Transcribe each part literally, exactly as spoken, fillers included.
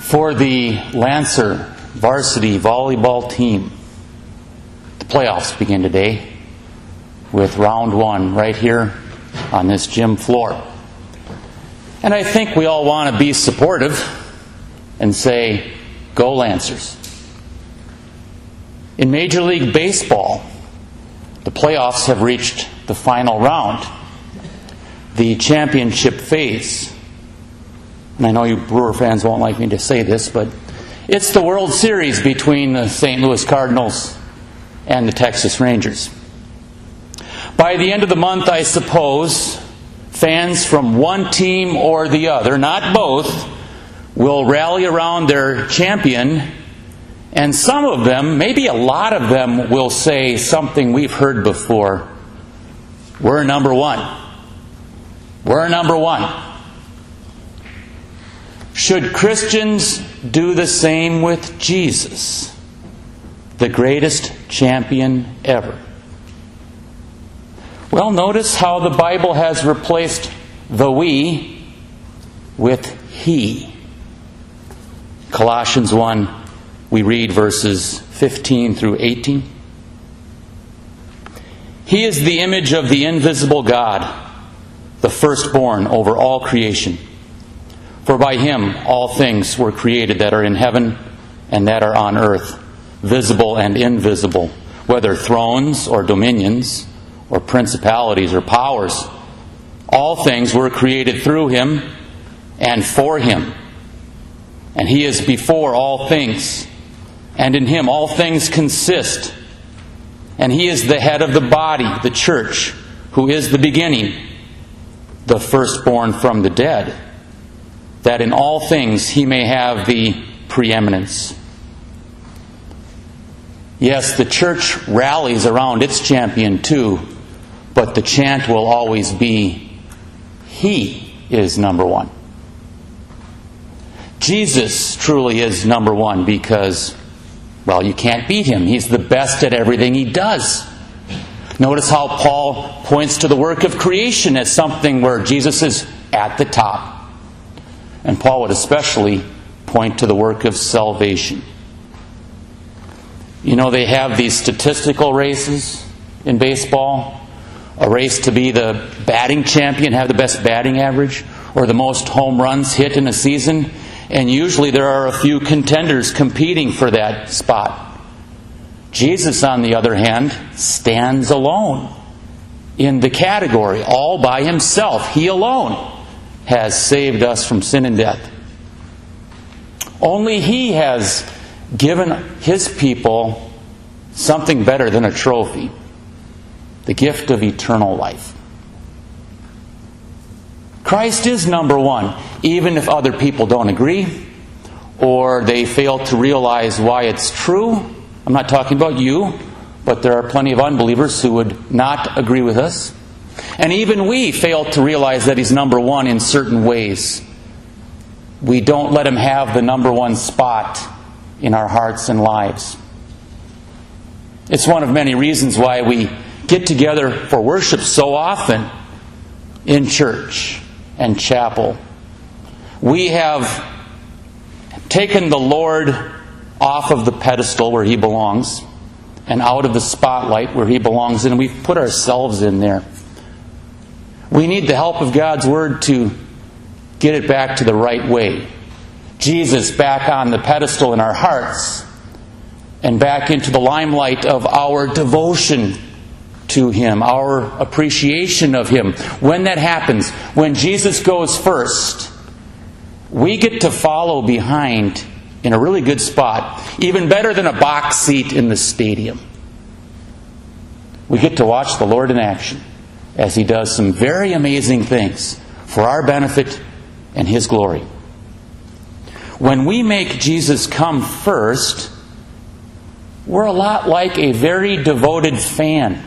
For the Lancer varsity volleyball team, the playoffs begin today with round one right here on this gym floor. And I think we all want to be supportive and say, go Lancers. In Major League Baseball, the playoffs have reached the final round, the championship phase. And I know you Brewer fans won't like me to say this, but it's the World Series between the Saint Louis Cardinals and the Texas Rangers. By the end of the month, I suppose, fans from one team or the other, not both, will rally around their champion, and some of them, maybe a lot of them, will say something we've heard before. We're number one. We're number one. Should Christians do the same with Jesus, the greatest champion ever? Well, notice how the Bible has replaced the we with he. Colossians one, we read verses fifteen through eighteen. He is the image of the invisible God, the firstborn over all creation. For by him all things were created that are in heaven and that are on earth, visible and invisible, whether thrones or dominions or principalities or powers. All things were created through him and for him. And he is before all things, and in him all things consist. And he is the head of the body, the church, who is the beginning, the firstborn from the dead, that in all things he may have the preeminence. Yes, the church rallies around its champion too, but the chant will always be, he is number one. Jesus truly is number one because, well, you can't beat him. He's the best at everything he does. Notice how Paul points to the work of creation as something where Jesus is at the top. And Paul would especially point to the work of salvation. You know, they have these statistical races in baseball. A race to be the batting champion, have the best batting average, or the most home runs hit in a season. And usually there are a few contenders competing for that spot. Jesus, on the other hand, stands alone in the category, all by himself. He alone has saved us from sin and death. Only he has given his people something better than a trophy, the gift of eternal life. Christ is number one, even if other people don't agree or they fail to realize why it's true. I'm not talking about you, but there are plenty of unbelievers who would not agree with us. And even we fail to realize that he's number one in certain ways. We don't let him have the number one spot in our hearts and lives. It's one of many reasons why we get together for worship so often in church and chapel. We have taken the Lord off of the pedestal where he belongs and out of the spotlight where he belongs, and we've put ourselves in there. We need the help of God's Word to get it back to the right way. Jesus back on the pedestal in our hearts and back into the limelight of our devotion to him, our appreciation of him. When that happens, when Jesus goes first, we get to follow behind in a really good spot, even better than a box seat in the stadium. We get to watch the Lord in action as he does some very amazing things for our benefit and his glory. When we make Jesus come first, we're a lot like a very devoted fan.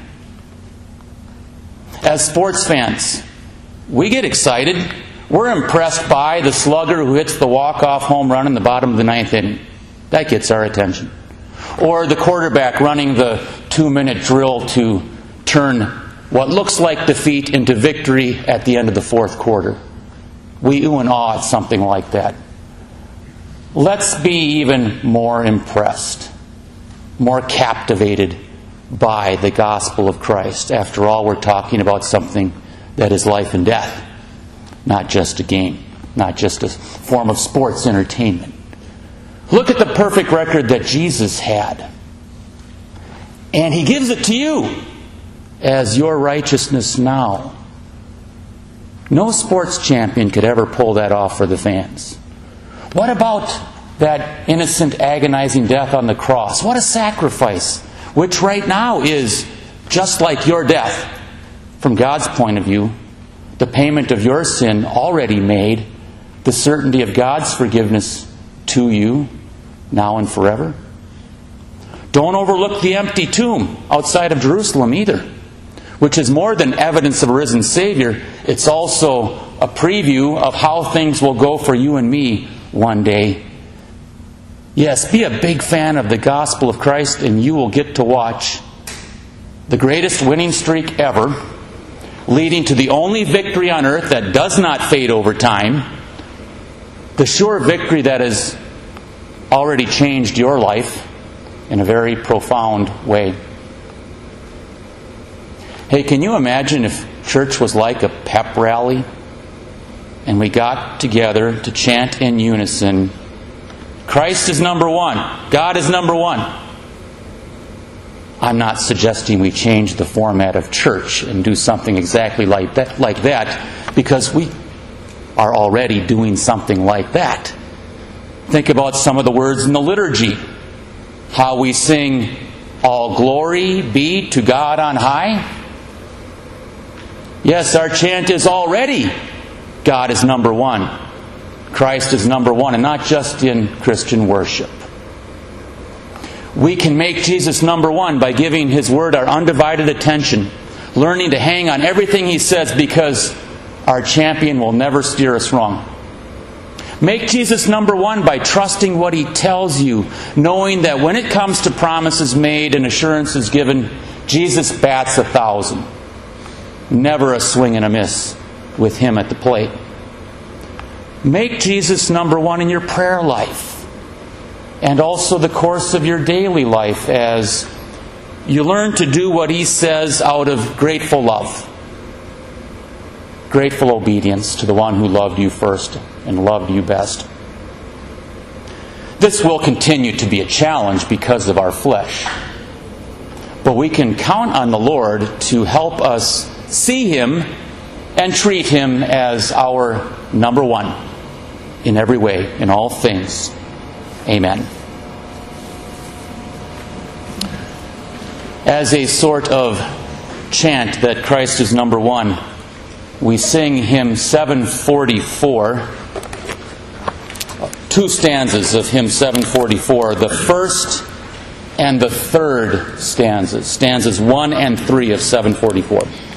As sports fans, we get excited. We're impressed by the slugger who hits the walk-off home run in the bottom of the ninth inning. That gets our attention. Or the quarterback running the two-minute drill to turn what looks like defeat into victory at the end of the fourth quarter. We ooh and ah at something like that. let's be even more impressed, more captivated by the gospel of Christ. After all, we're talking about something that is life and death, not just a game, not just a form of sports entertainment. Look at the perfect record that Jesus had. And He gives it to you as your righteousness now. No sports champion could ever pull that off for the fans. What about that innocent, agonizing death on the cross? What a sacrifice, which right now is just like your death. From God's point of view, the payment of your sin already made, the certainty of God's forgiveness to you now and forever. Don't overlook the empty tomb outside of Jerusalem either, which is more than evidence of a risen Savior. It's also a preview of how things will go for you and me one day. Yes, be a big fan of the gospel of Christ, and you will get to watch the greatest winning streak ever, leading to the only victory on earth that does not fade over time, the sure victory that has already changed your life in a very profound way. Hey, can you imagine if church was like a pep rally and we got together to chant in unison, Christ is number one, God is number one? I'm not suggesting we change the format of church and do something exactly like that, like that, because we are already doing something like that. Think about some of the words in the liturgy. How we sing, "All glory be to God on high." Yes, our chant is already, God is number one. Christ is number one, and not just in Christian worship. We can make Jesus number one by giving His Word our undivided attention, learning to hang on everything He says, because our champion will never steer us wrong. Make Jesus number one by trusting what He tells you, knowing that when it comes to promises made and assurances given, Jesus bats a thousand. Never a swing and a miss with Him at the plate. Make Jesus number one in your prayer life, and also the course of your daily life as you learn to do what He says out of grateful love. Grateful obedience to the one who loved you first and loved you best. This will continue to be a challenge because of our flesh. But we can count on the Lord to help us see Him and treat Him as our number one in every way, in all things. Amen. As a sort of chant that Christ is number one, we sing hymn seven forty-four, two stanzas of hymn seven forty-four, the first and the third stanzas, stanzas one and three of seven forty-four.